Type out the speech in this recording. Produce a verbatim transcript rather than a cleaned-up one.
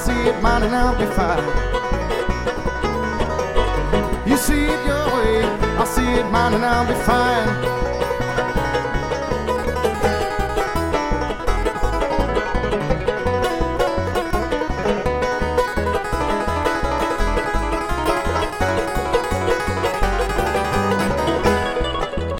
see it mine and I'll be fine. You see it your way, I'll see it mine and I'll be fine.